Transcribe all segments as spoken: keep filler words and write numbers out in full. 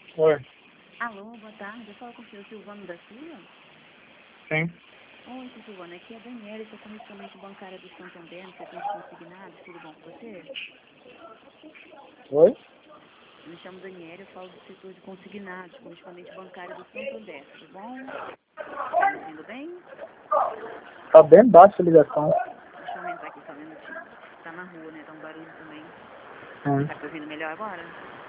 Oi. Alô, boa tarde. Eu falo com o senhor Silvano da Silva? Sim. Oi, senhor Silvano. Aqui é a Daniela, sou correspondente bancária do Santander, no setor de consignados. Tudo bom com você? Oi? Eu me chamo Daniela, eu falo do setor de consignados, correspondente bancária do Santander. Tudo bom? Tá me ouvindo bem? Tá bem baixa a ligação. Deixa eu aumentar aqui só um minutinho. Tá na rua, né? Tá um barulho também. Hum. Tá me ouvindo melhor agora?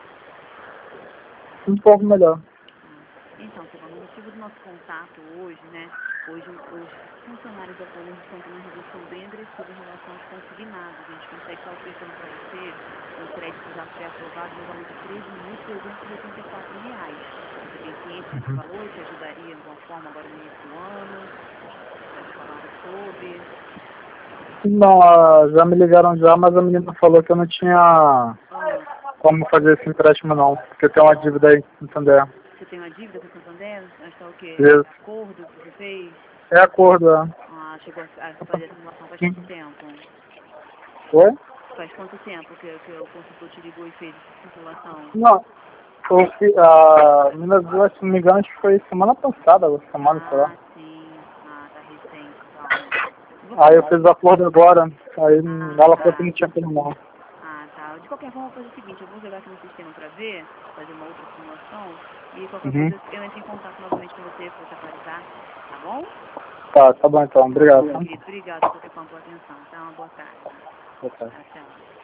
Um pouco melhor. Então, Silvano, o motivo do nosso contato hoje, né? Hoje os funcionários atualmente estão tendo uma redução bem agressiva em relação aos consignados. A gente consegue estar oferecendo para você um crédito já pré-aprovado no valor de treze mil trezentos e oitenta e quatro reais. Você tem ciência desse Uhum. valor? Te ajudaria de alguma forma agora no início do ano? Já te falaram sobre? Não, ah, já me ligaram já, mas a menina falou que eu não tinha Ah, como fazer esse empréstimo não, porque tem uma dívida aí, entendeu? você tem uma dívida com o Santander? Acho que é o quê? Isso. Acordo que você fez? É acordo, é. Ah, chegou a a fazer a simulação faz quanto tempo? Oi? Faz quanto tempo que, que o consultor te ligou e fez essa simulação? Não. Eu fi- A menina viu, se não me engano, acho que foi semana passada, ou semana, sei lá. Ah, sim. Ah, tá recente, então. Eu vou Aí fazer eu o fiz o seguinte. acordo agora, aí Ah, ela falou que tá. não tinha como não. Ah, tá. De qualquer forma, eu vou fazer o seguinte. Eu vou jogar aqui no sistema pra ver, fazer uma outra simulação. E qualquer Uhum. coisa eu entro em contato novamente com você pra te atualizar. Tá bom? Tá, tá bom então, Tá bom, obrigado. meu Tá? querido. Obrigado por ter com a tua atenção. Tá? Uma boa tarde. Boa tarde. Tchau, tchau.